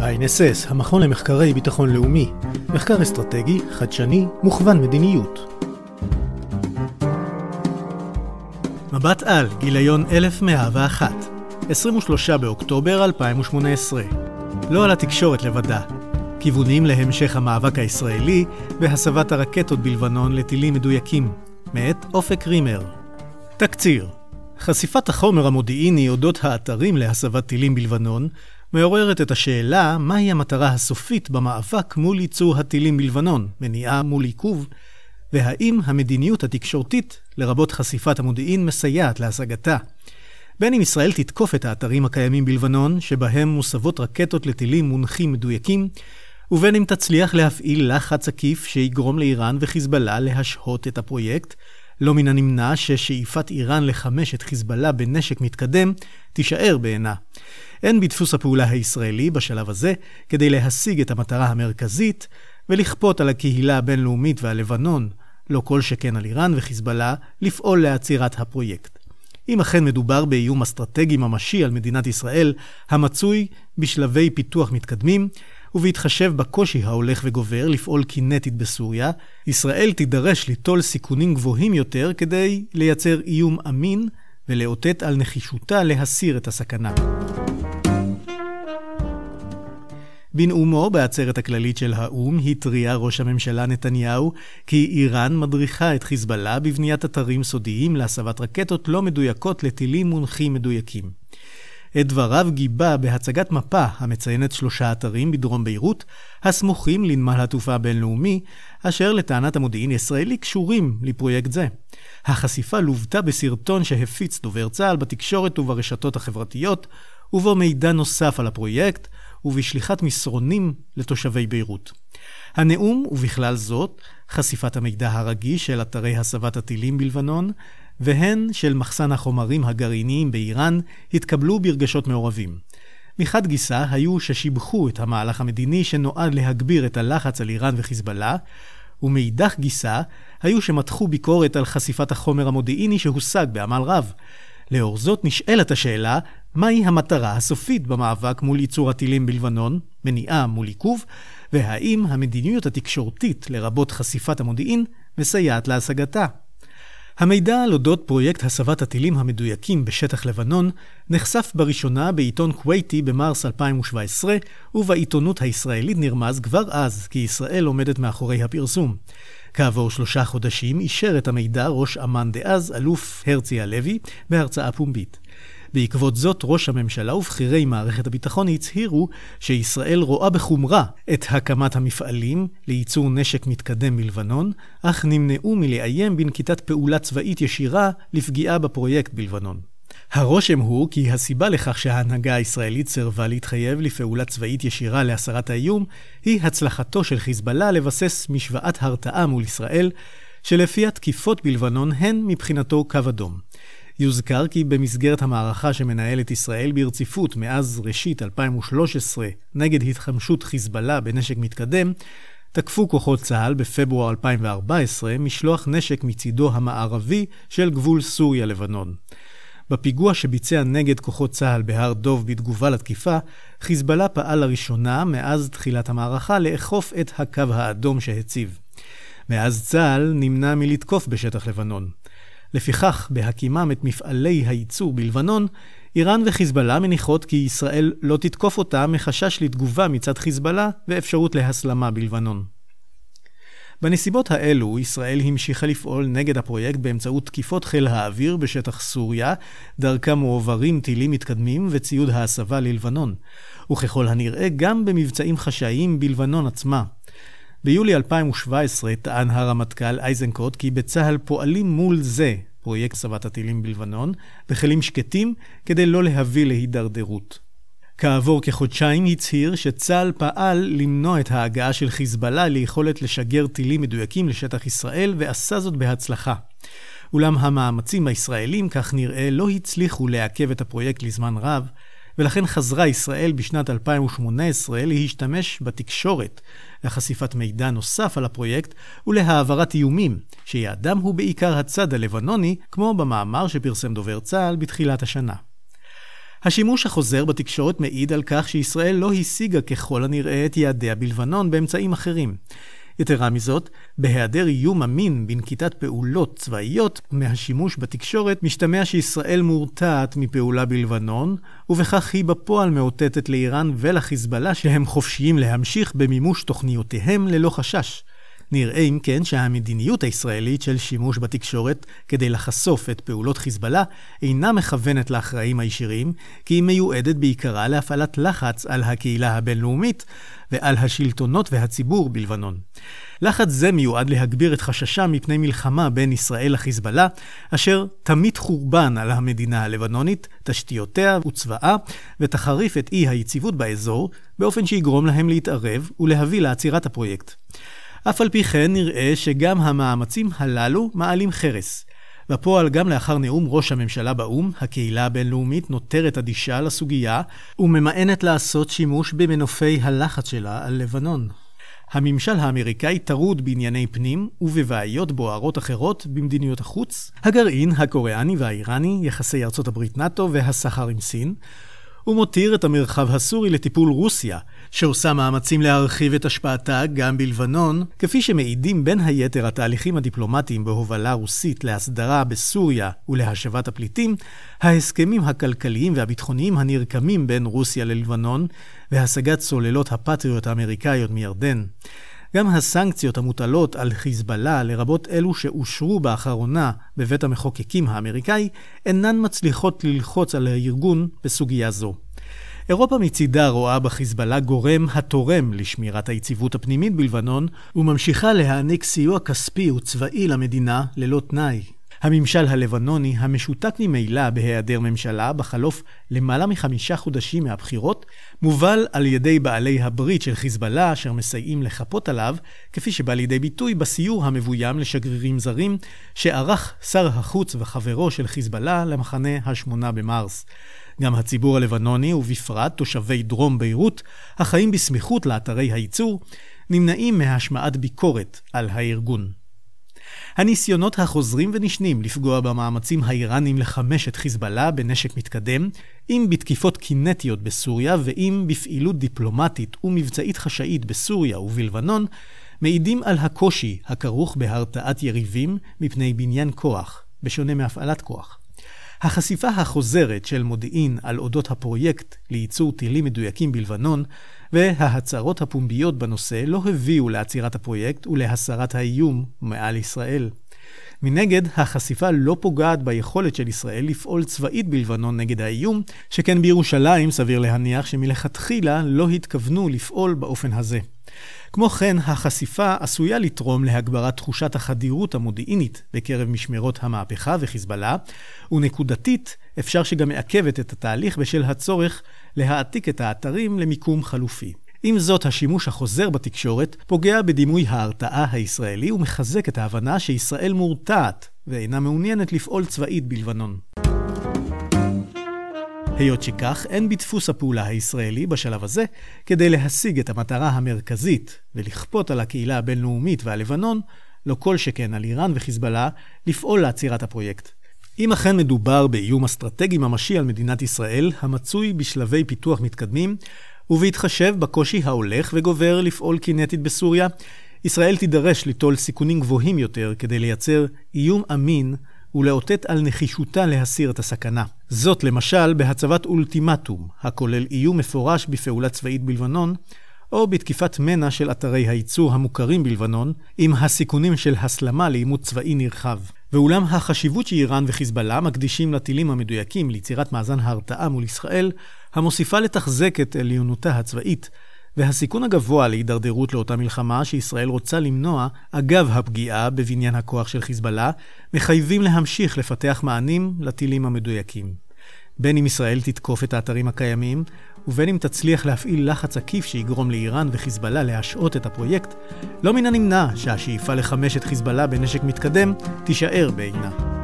ה-INSS, המכון למחקרי ביטחון לאומי, מחקר אסטרטגי, חדשני, מוכוון מדיניות. מבט על, גיליון 1101, 23 באוקטובר 2018. לא על התקשורת לבדה. כיוונים להמשך המאבק הישראלי בהסבת הרקטות בלבנון לטילים מדויקים. מאת אופק רימר. תקציר. חשיפת החומר המודיעיני אודות האתרים להסבת טילים בלבנון מעוררת את השאלה מהי המטרה הסופית במאבק מול ייצור הטילים בלבנון, מניעה מול עיכוב, והאם המדיניות התקשורתית, לרבות חשיפת המודיעין, מסייעת להשגתה. בין אם ישראל תתקוף את האתרים הקיימים בלבנון, שבהם מוסבות רקטות לטילים מונחים מדויקים, ובין אם תצליח להפעיל לחץ עקיף שיגרום לאיראן וחיזבאללה להשהות את הפרויקט, לא מן הנמנע ששאיפת איראן לחמש את חיזבאללה בנשק מתקדם תישאר בעינה. אין בדפוס הפעולה הישראלי בשלב הזה כדי להשיג את המטרה המרכזית ולכפות על הקהילה הבינלאומית והלבנון, לא כל שכן על איראן וחיזבאללה, לפעול לעצירת הפרויקט. אם אכן מדובר באיום אסטרטגי ממשי על מדינת ישראל, המצוי בשלבי פיתוח מתקדמים, ובהתחשב בקושי ההולך וגובר לפעול קינטית בסוריה, ישראל תידרש ליטול סיכונים גבוהים יותר כדי לייצר איום אמין ולאותת על נחישותה להסיר את הסכנה. בנאומו בעצרת הכללית של האו"ם התריע ראש הממשלה נתניהו כי איראן מדריכה את חיזבאללה בבניית אתרים סודיים להסבת רקטות לא מדויקות לטילים מונחים מדויקים. את דבריו גיבה בהצגת מפה המציינת 3 אתרים בדרום ביירות, הסמוכים לנמל התעופה הבינלאומי, אשר לטענת המודיעין הישראלי קשורים לפרויקט זה. החשיפה לוותה בסרטון שהפיץ דובר צה"ל בתקשורת וברשתות החברתיות, ובו מידע נוסף על הפרויקט, ובשליחת מסרונים לתושבי ביירות. הנאום, ובכלל זאת, חשיפת המידע הרגיש של אתרי הסבת הטילים בלבנון, והן של מחסן החומרים הגרעיניים באיראן, התקבלו ברגשות מעורבים. מחד גיסה היו ששיבחו את המהלך המדיני שנועד להגביר את הלחץ על איראן וחיזבאללה, ומאידך גיסה היו שמתחו ביקורת על חשיפת החומר המודיעיני שהושג בעמל רב. לאור זאת נשאלת השאלה, מהי המטרה הסופית במאבק מול ייצור הטילים בלבנון, מניעה מול עיכוב, והאם המדיניות התקשורתית לרבות חשיפת המודיעין מסייעת להשגתה. המידע על אודות פרויקט הסבת הטילים המדויקים בשטח לבנון נחשף בראשונה בעיתון כווייתי במרס 2017, ובעיתונות הישראלית נרמז כבר אז כי ישראל עומדת מאחורי הפרסום. כעבור 3 חודשים אישר את המידע ראש אמ"ן דאז, אלוף הרצי הלוי, בהרצאה פומבית. בעקבות זאת ראש הממשלה ובכירי מערכת הביטחון הצהירו שישראל רואה בחומרה את הקמת המפעלים לייצור נשק מתקדם בלבנון, אך נמנעו מלאיים בנקיטת פעולה צבאית ישירה לפגיעה בפרויקט בלבנון. הרושם הוא כי הסיבה לכך שההנהגה הישראלית סירבה להתחייב לפעולה צבאית ישירה להסרת האיום היא הצלחתו של חיזבאללה לבסס משוואת הרתעה מול ישראל, שלפי התקיפות בלבנון הן מבחינתו קו אדום. יוזכר כי במסגרת המערכה שמנהלת ישראל ברציפות מאז ראשית 2013 נגד התחמשות חיזבאללה בנשק מתקדם, תקפו כוחות צה"ל בפברואר 2014 משלוח נשק מצידו המערבי של גבול סוריה-לבנון. בפיגוע שביצע נגד כוחות צה"ל בהר דוב בתגובה לתקיפה, חיזבאללה פעל לראשונה מאז תחילת המערכה לאכוף את הקו האדום שהציב. מאז צה"ל נמנע מלתקוף בשטח לבנון. לפיכך, בהקימם את מפעלי הייצור בלבנון, איראן וחיזבאללה מניחות כי ישראל לא תתקוף אותה מחשש לתגובה מצד חיזבאללה ואפשרות להסלמה בלבנון. בנסיבות האלו, ישראל המשיכה לפעול נגד הפרויקט באמצעות תקיפות חיל האוויר בשטח סוריה, דרכם מועברים טילים מתקדמים וציוד ההסבה ללבנון, וככל הנראה גם במבצעים חשאיים בלבנון עצמה. ביולי 2017 טען הרמטכ"ל איזנקוט כי בצה"ל פועלים מול זה, פרויקט הסבת הטילים בלבנון, בכלים שקטים כדי לא להביא להידרדרות. כעבור כחודשיים הצהיר שצה"ל פעל למנוע את ההגעה של חיזבאללה ליכולת לשגר טילים מדויקים לשטח ישראל ועשה זאת בהצלחה. אולם המאמצים הישראלים כך נראה לא הצליחו לעכב את הפרויקט לזמן רב, ולכן חזרה ישראל בשנת 2018 להשתמש בתקשורת לחשיפת מידע נוסף על הפרויקט ולהעברת איומים, שיעדם הוא בעיקר הצד הלבנוני, כמו במאמר שפרסם דובר צה"ל בתחילת השנה. השימוש החוזר בתקשורת מעיד על כך שישראל לא השיגה ככל הנראה את יעדיה בלבנון באמצעים אחרים. יתרה מזאת, בהיעדר איום אמין בנקיטת פעולות צבאיות מהשימוש בתקשורת, משתמע שישראל מורתעת מפעולה בלבנון, ובכך היא בפועל מאותתת לאיראן ולחיזבאללה שהם חופשיים להמשיך במימוש תוכניותיהם ללא חשש. נראה אם כן שהמדיניות הישראלית של שימוש בתקשורת כדי לחשוף את פעולות חיזבאללה אינה מכוונת לאחראים הישירים, כי היא מיועדת בעיקרה להפעלת לחץ על הקהילה הבינלאומית ועל השלטונות והציבור בלבנון. לחץ זה מיועד להגביר את חששם מפני מלחמה בין ישראל לחיזבאללה, אשר תמיט חורבן על המדינה הלבנונית, תשתיותיה וצבאה, ותחריף את אי היציבות באזור, באופן שיגרום להם להתערב ולהביא לעצירת הפרויקט. אף על פי כן נראה שגם המאמצים הללו מעלים חרס. בפועל גם לאחר נאום ראש הממשלה באו"ם, הקהילה הבינלאומית נותרת אדישה לסוגיה וממאנת לעשות שימוש במנופי הלחץ שלה על לבנון. הממשל האמריקאי טרוד בענייני פנים ובבעיות בוערות אחרות במדיניות החוץ, הגרעין הקוריאני והאיראני, יחסי ארצות הברית נאט"ו והסחר עם סין, ומותיר את המרחב הסורי לטיפול רוסיה, שעושה מאמצים להרחיב את השפעתה גם בלבנון, כפי שמעידים בין היתר התהליכים הדיפלומטיים בהובלה רוסית להסדרה בסוריה ולהשבת הפליטים, ההסכמים הכלכליים והביטחוניים הנרקמים בין רוסיה ללבנון, והשגת סוללות הפטריוט האמריקאיות מירדן. גם הסנקציות המוטלות על חיזבאללה, לרבות אלו שאושרו באחרונה בבית המחוקקים האמריקאי, אינן מצליחות ללחוץ על הארגון בסוגיה זו. אירופה מצידה רואה בחיזבאללה גורם התורם לשמירת היציבות הפנימית בלבנון, וממשיכה להעניק סיוע כספי וצבאי למדינה ללא תנאי. הממשל הלבנוני, המשותק ממילא בהיעדר ממשלה בחלוף למעלה מ5 חודשים מהבחירות, מובל על ידי בעלי הברית של חיזבאללה אשר מסייעים לחפות עליו, כפי שבא לידי ביטוי בסיור המבוים לשגרירים זרים שערך שר החוץ וחברו של חיזבאללה למחנה ה8 במרס. גם הציבור הלבנוני ובפרט תושבי דרום ביירות, החיים בסמיכות לאתרי הייצור, נמנעים מהשמעת ביקורת על הארגון. הניסיונות החוזרים ונשנים לפגוע במאמצים האיראנים לחמש את חיזבאללה בנשק מתקדם, אם בתקיפות קינטיות בסוריה ואם בפעילות דיפלומטית ומבצעית חשאית בסוריה ובלבנון, מעידים על הקושי הכרוך בהרתעת יריבים מפני בניין כוח, בשונה מהפעלת כוח. החשיפה החוזרת של מודיעין על אודות הפרויקט לייצור טילים מדויקים בלבנון וההצהרות הפומביות בנושא לא הביאו לעצירת הפרויקט ולהסרת האיום מעל ישראל. מנגד, החשיפה לא פוגעת ביכולת של ישראל לפעול צבאית בלבנון נגד האיום, שכן בירושלים סביר להניח שמלכתחילה לא התכוונו לפעול באופן הזה. כמו כן, החשיפה עשויה לתרום להגברת תחושת החדירות המודיעינית בקרב משמרות המהפכה וחיזבאללה, ונקודתית אפשר שגם מעכבת את התהליך בשל הצורך להעתיק את האתרים למיקום חלופי. עם זאת, השימוש החוזר בתקשורת פוגע בדימוי ההרתעה הישראלי ומחזק את ההבנה שישראל מורתעת ואינה מעוניינת לפעול צבאית בלבנון. היות שכך, אין בדפוס הפעולה הישראלי בשלב הזה כדי להשיג את המטרה המרכזית ולכפות על הקהילה הבינלאומית והלבנון, לא כל שכן על איראן וחיזבאללה, לפעול לעצירת הפרויקט. אם אכן מדובר באיום אסטרטגי ממשי על מדינת ישראל, המצוי בשלבי פיתוח מתקדמים, ובהתחשב בקושי ההולך וגובר לפעול קינטית בסוריה, ישראל תידרש ליטול סיכונים גבוהים יותר כדי לייצר איום אמין ולאותת על נחישותה להסיר את הסכנה. זאת למשל בהצבת אולטימטום, הכולל איום מפורש בפעולה צבאית בלבנון, או בתקיפת מנע של אתרי הייצור המוכרים בלבנון, עם הסיכונים של הסלמה לעימות צבאי נרחב. ואולם החשיבות שאיראן וחיזבאללה מקדישים לטילים המדויקים ליצירת מאזן ההרתעה מול ישראל, המוסיפה לתחזק את עליונותה הצבאית, והסיכון הגבוה להידרדרות לאותה מלחמה שישראל רוצה למנוע אגב הפגיעה בבניין הכוח של חיזבאללה, מחייבים להמשיך לפתח מענים לטילים המדויקים. בין אם ישראל תתקוף את האתרים הקיימים, ובין אם תצליח להפעיל לחץ עקיף שיגרום לאיראן וחיזבאללה להשעות את הפרויקט, לא מן הנמנע שהשאיפה לחמש את חיזבאללה בנשק מתקדם תישאר בעינה.